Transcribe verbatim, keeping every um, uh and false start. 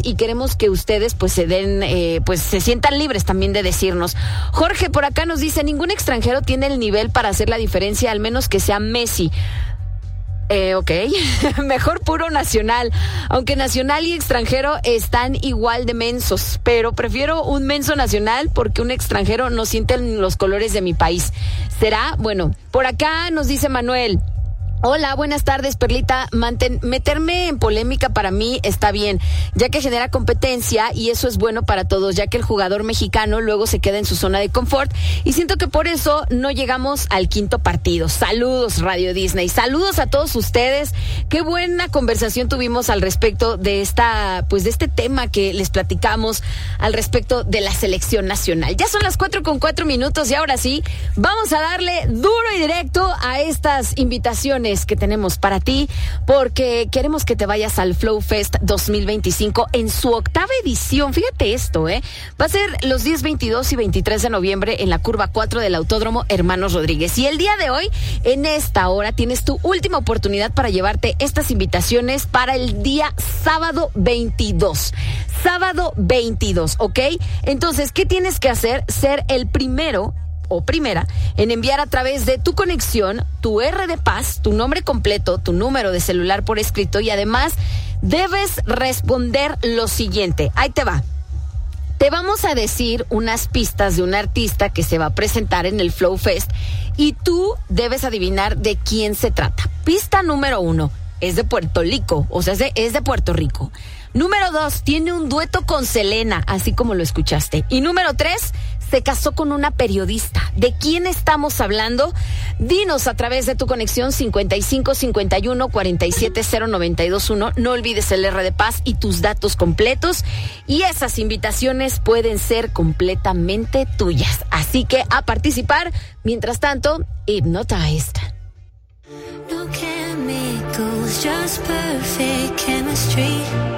y queremos que ustedes pues se den, eh, pues se sientan libres también de decirnos. Jorge por acá nos dice, ningún extranjero tiene el nivel para hacer la diferencia, al menos que sea Messi. Eh, ok, mejor puro nacional, aunque nacional y extranjero están igual de mensos, pero prefiero un menso nacional porque un extranjero no siente los colores de mi país. ¿Será? Bueno, por acá nos dice Manuel. Hola, buenas tardes, Perlita. Manten, meterme en polémica para mí está bien, ya que genera competencia y eso es bueno para todos, ya que el jugador mexicano luego se queda en su zona de confort y siento que por eso no llegamos al quinto partido. Saludos, Radio Disney. Saludos a todos ustedes. Qué buena conversación tuvimos al respecto de esta, pues de este tema que les platicamos al respecto de la selección nacional. Ya son las cuatro con cuatro minutos y ahora sí, vamos a darle duro y directo a estas invitaciones que tenemos para ti, porque queremos que te vayas al Flow Fest dos mil veinticinco en su octava edición. Fíjate esto, ¿eh? Va a ser los días veintidós y veintitrés de noviembre en la curva cuatro del Autódromo Hermanos Rodríguez. Y el día de hoy, en esta hora, tienes tu última oportunidad para llevarte estas invitaciones para el día sábado veintidós. Sábado veintidós, ¿ok? Entonces, ¿qué tienes que hacer? Ser el primero o primera en enviar a través de tu conexión tu R de Paz, tu nombre completo, tu número de celular por escrito y además debes responder lo siguiente. Ahí te va. Te vamos a decir unas pistas de un artista que se va a presentar en el Flow Fest y tú debes adivinar de quién se trata. Pista número uno, es de Puerto Rico, o sea, es de, es de Puerto Rico. Número dos, tiene un dueto con Selena, así como lo escuchaste. Y número tres, se casó con una periodista. ¿De quién estamos hablando? Dinos a través de tu conexión cincuenta y cinco cincuenta y uno cuarenta y siete cero noventa y dos uno. No olvides el R de Paz y tus datos completos. Y esas invitaciones pueden ser completamente tuyas. Así que a participar. Mientras tanto, Hypnotized. No chemicals, just perfect chemistry.